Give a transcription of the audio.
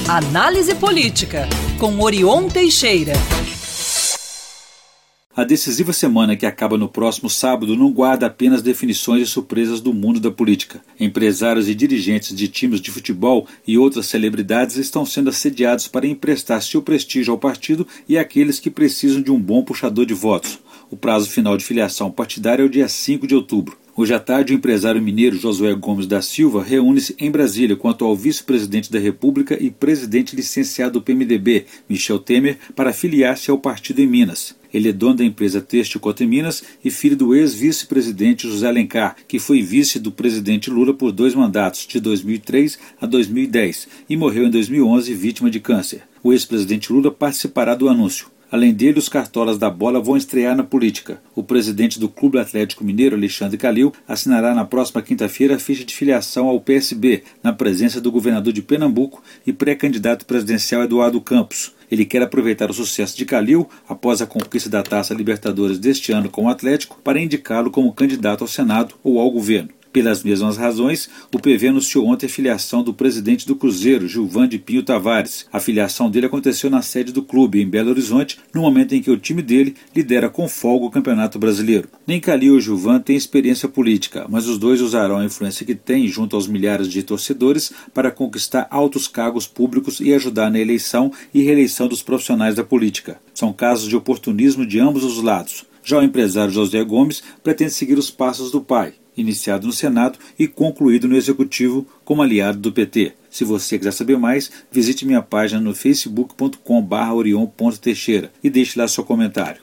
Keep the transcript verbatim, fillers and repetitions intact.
Análise Política, com Orion Teixeira. A decisiva semana que acaba no próximo sábado não guarda apenas definições e surpresas do mundo da política. Empresários e dirigentes de times de futebol e outras celebridades estão sendo assediados para emprestar seu prestígio ao partido e àqueles que precisam de um bom puxador de votos. O prazo final de filiação partidária é o dia cinco de outubro. Hoje à tarde, o empresário mineiro Josué Gomes da Silva reúne-se em Brasília com o atual vice-presidente da República e presidente licenciado do P M D B, Michel Temer, para filiar-se ao partido em Minas. Ele é dono da empresa Têxtil Cota Minas e filho do ex-vice-presidente José Alencar, que foi vice do presidente Lula por dois mandatos, de dois mil e três a dois mil e dez, e morreu em dois mil e onze vítima de câncer. O ex-presidente Lula participará do anúncio. Além dele, os cartolas da bola vão estrear na política. O presidente do Clube Atlético Mineiro, Alexandre Calil, assinará na próxima quinta-feira a ficha de filiação ao P S B, na presença do governador de Pernambuco e pré-candidato presidencial Eduardo Campos. Ele quer aproveitar o sucesso de Calil, após a conquista da Taça Libertadores deste ano com o Atlético, para indicá-lo como candidato ao Senado ou ao governo. Pelas mesmas razões, o P V anunciou ontem a filiação do presidente do Cruzeiro, Gilvan de Pinho Tavares. A filiação dele aconteceu na sede do clube, em Belo Horizonte, no momento em que o time dele lidera com folga o Campeonato Brasileiro. Nem Calil ou Gilvan têm experiência política, mas os dois usarão a influência que têm junto aos milhares de torcedores para conquistar altos cargos públicos e ajudar na eleição e reeleição dos profissionais da política. São casos de oportunismo de ambos os lados. Já o empresário Josué Gomes pretende seguir os passos do pai, iniciado no Senado e concluído no Executivo como aliado do P T. Se você quiser saber mais, visite minha página no facebook ponto com barra orion ponto teixeira e deixe lá seu comentário.